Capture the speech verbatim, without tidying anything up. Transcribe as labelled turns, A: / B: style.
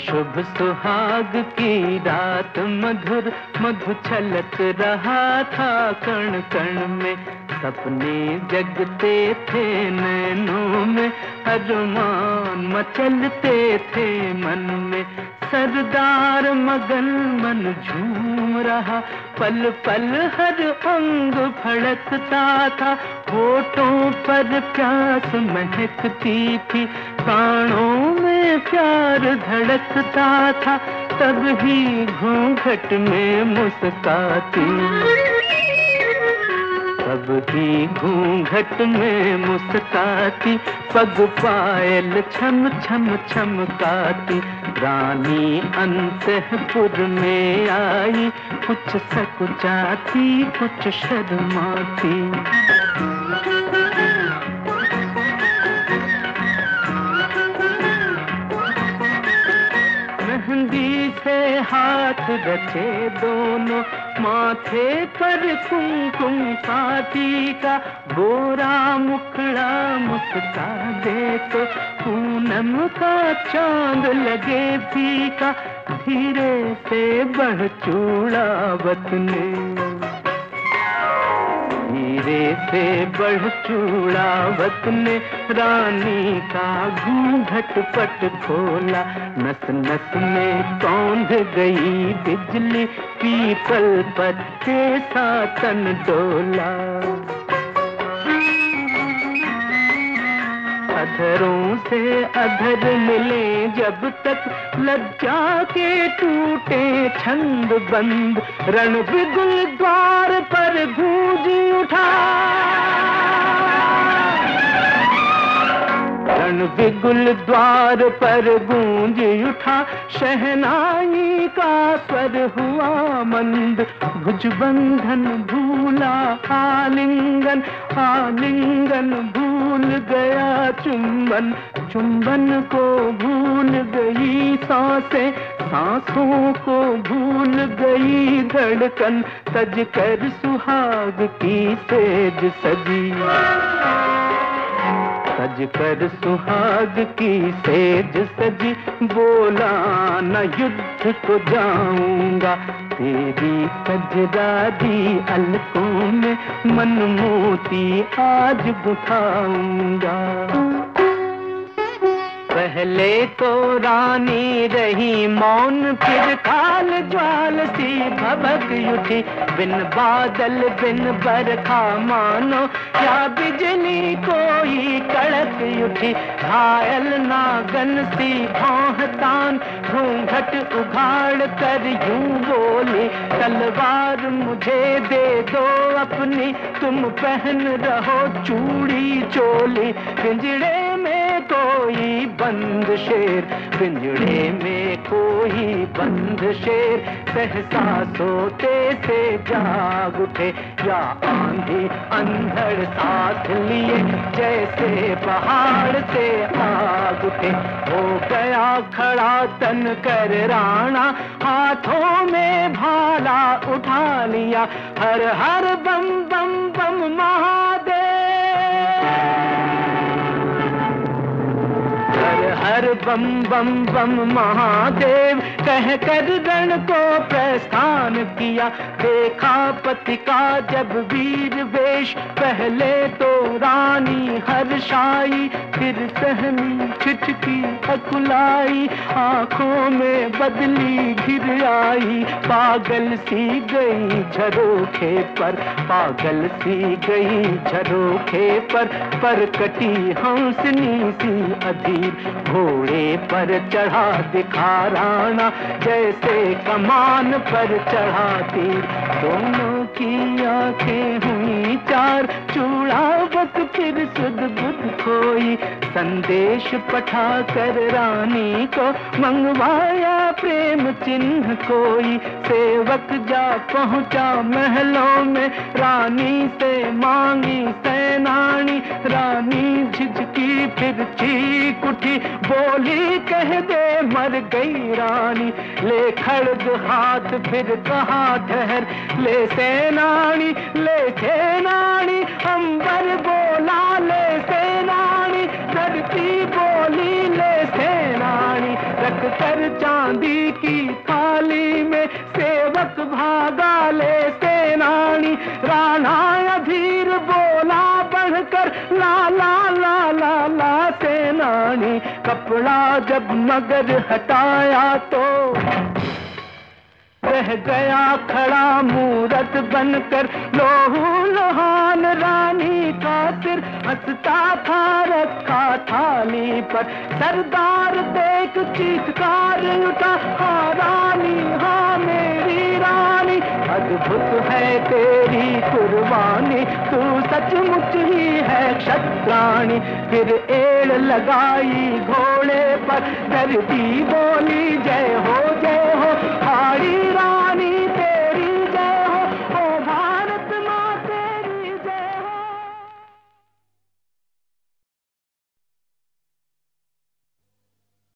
A: शुभ सुहाग की रात मधुर मधु छलक रहा था कण कण में, सपने जगते थे नैनों में, अरमान मचलते थे मन में। सरदार मगन मन झूम रहा, पल पल हर अंग फड़कता था, होठों पर प्यास महकती थी, प्राणों में प्यार धड़कता था, तब ही घूंघट में मुस्काती, तब ही घूंघट में मुस्काती, पग पायल छम छम छमकाती। रानी अंतःपुर में आई, कुछ सकुचाती कुछ शर्माती। मेहंदी से हाथ रचे दोनों, माथे पर कुमकुम काटी का, गोरा मुखड़ा मुस्का दे तो पूनम का चांद लगे फीका। धीरे से बढ़ चूड़ावत ने, धीरे से बढ़ चूड़ावत ने, रानी का घूंघट पट खोला। नस नस में कौंध गई बिजली, पीपल पत्ते सा तन डोला। अधरों से अधर मिले जब तक, लज्जा के टूटे छंद बंद, रण बिगुल द्वार पर गूंज उठा, रण बिगुल द्वार पर गूंज उठा। शहनाई का स्वर हुआ मंद, भुजबंधन भूला आलिंगन, आलिंगन भूल गया चुंबन, चुंबन को भूल गई सांसें, सांसों को भूल गई धड़कन। सज कर सुहाग की सेज सजी, सज कर सुहाग की सेज सजी, बोला न युद्ध को जाऊंगा, तेरी कजरारी अलकों में मन मोती आज बुझाऊंगा। पहले तो रानी रही मौन, फिर काल ज्वाल सी भभक उठी, बिन बादल बिन बरखा मानो, या बिजली कोई कड़क उठी। घायल नागन सी भौंहतान, घूंघट उघाड़ कर यूं बोली, तलवार मुझे दे दो अपनी, तुम पहन रहो चूड़ी चोली। पिंजड़े में कोई बंद शेर, पिंजड़े में कोई बंद शेर, सहसा सोते से जाग उठे, या आंधी अंधड़ साथ लिए, जैसे पहाड़ से आग उठे। हो गया खड़ा तन कर राणा, हाथों में भाला उठा लिया, हर हर बम बम बम महादेव, हर बम बम बम महादेव, कह कर रण को प्रस्थान किया। देखा पति का जब वीर वेश, पहले तो रानी हर्षाई, फिर सहमी छिटकी अकुलाई, आंखों में बदली घिर आई। पागल सी गई झरोखे पर, पागल सी गई झरोखे पर, पर कटी हंसनी सी अधीर, घोड़े पर चढ़ा दिखा राणा, जैसे कमान पर चढ़ा तीर। दोनों की आंखें हुई चार, चूड़ावत फिर सुध बुध खोई, संदेश पठा कर रानी को मंगवाया प्रेम चिन्ह कोई। सेवक जा पहुंचा महलों में, रानी से मांगी सेनानी, रानी झिझकी फिर चीख उठी, बोली कह दे मर गई रानी। ले खड़ग हाथ फिर कहा ठहर, ले सेनानी ले सेनानी, अंबर बोला ले सेनानी, धरती बोली ले सेनानी। रख कर चांदी की थाली में सेवक भागा ले सेनानी। राणा अधीर बोला बढ़कर ला ला ला ला ला सेनानी। कपड़ा जब मगर हटाया तो रह गया खड़ा मूरत बनकर लोहू लोहान रानी का सिर हंसता था रखा थाली पर। सरदार देख चीखकार उठा, हाँ रानी हाँ मेरी रानी, अद्भुत है तेरी कुर्बानी, तू सचमुच ही है क्षत्राणी। फिर एड़ लगाई घोड़े पर, दर्दी बोला